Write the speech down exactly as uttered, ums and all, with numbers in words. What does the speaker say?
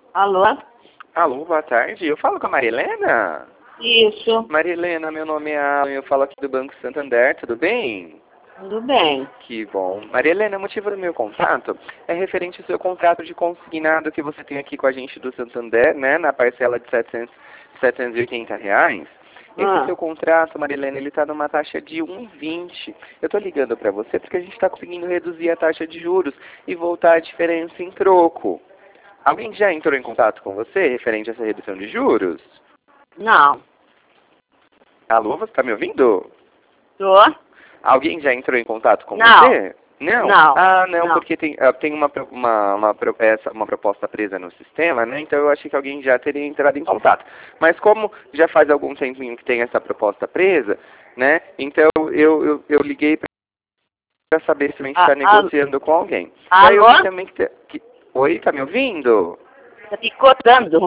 Alô? Alô, boa tarde. Eu falo com a Maria Helena? Isso. Maria Helena, meu nome é Alan, eu falo aqui do Banco Santander, tudo bem? Tudo bem. Que bom. Maria Helena, o motivo do meu contato é referente ao seu contrato de consignado que você tem aqui com a gente do Santander, né, na parcela de setecentos, setecentos e oitenta reais. Esse Ah, seu contrato, Maria Helena, ele está numa taxa de um vírgula vinte. Eu estou ligando para você porque a gente está conseguindo reduzir a taxa de juros e voltar a diferença em troco. Alguém já entrou em contato com você referente a essa redução de juros? não. Alô, você está me ouvindo? Tô? Alguém já entrou em contato com Não. você? Não? Não. Ah, não, Não. porque tem, ah, tem uma, pro- uma, uma, pro- essa- uma proposta presa no sistema, né? Então eu achei que alguém já teria entrado em contato. Mas como já faz algum tempinho que tem essa proposta presa, né? Então eu, eu, eu liguei para saber se a gente A- está a- negociando com alguém. Daí eu Alô? vi também que, te- que... Oi, tá me ouvindo? Tá picotando.